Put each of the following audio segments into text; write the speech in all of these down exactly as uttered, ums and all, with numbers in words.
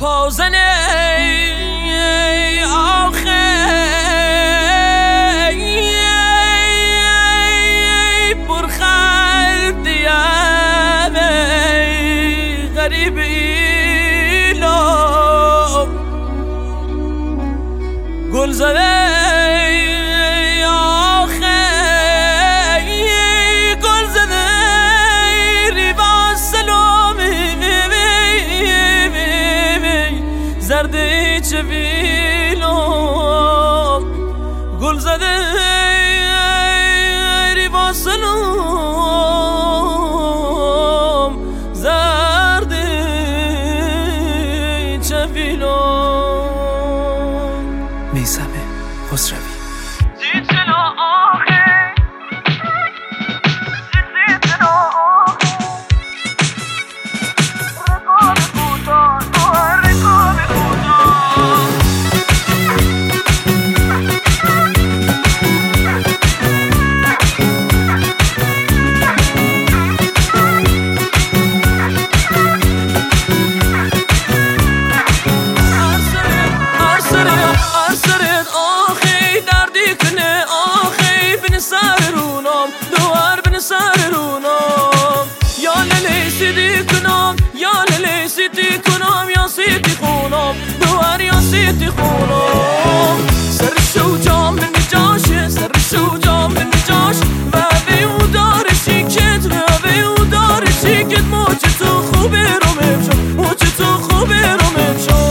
پازنه آخه برخد دیانه غریبی لو گل زده آخه گل زده ریبا سلومی زرده چویلو گل زده ریبا سلوم زرده چویلو میثم خسروی. سیتی کنم یا سیتی خونم دوار یا سیتی خونم سر شو جام من جاشه سر شو جام من جاش و به او داره شیکت و به او داره شیکت موچ تو خوبه رو ممشو موچ تو خوبه رو ممشو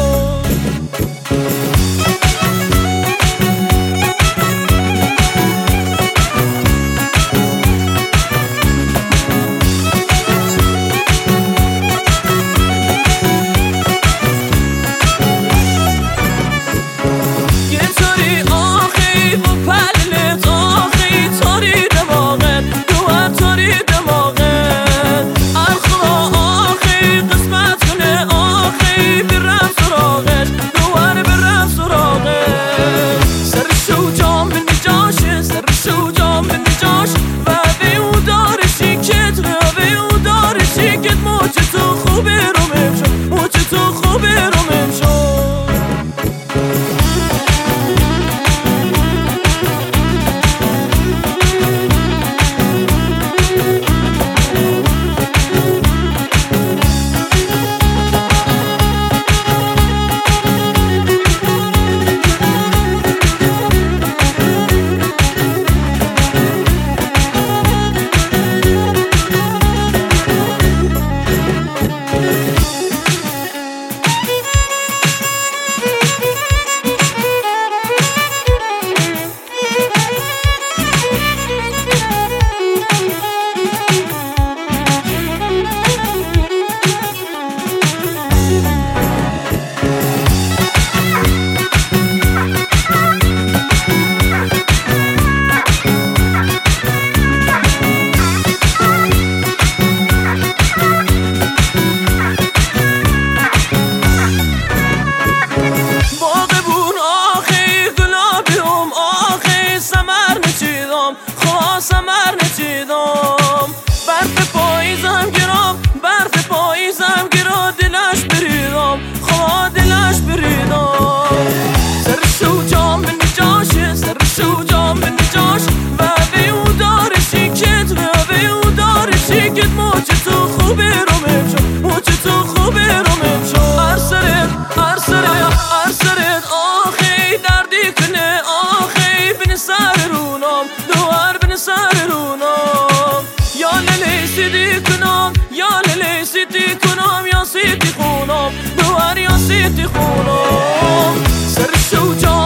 سمر نچیدم برف پاییزم گرام برف پاییزم گرا دلش بریدم خوا دلش بریدم سر شو جام من جاشه سر شو جام من جاش و به او داره شیکت و به او داره شیکت موچ تو خوبه رو ممشو موچ تو خوبه رو ممشو هر سرت هر سرت هر سرت آخی دردی کنه آخی بین سر رونم دوار بین سر رونم یا للی سیدی کنم یا للی سیدی کنم یا سیدی خونم دوار یا سیدی خونم سر شو جام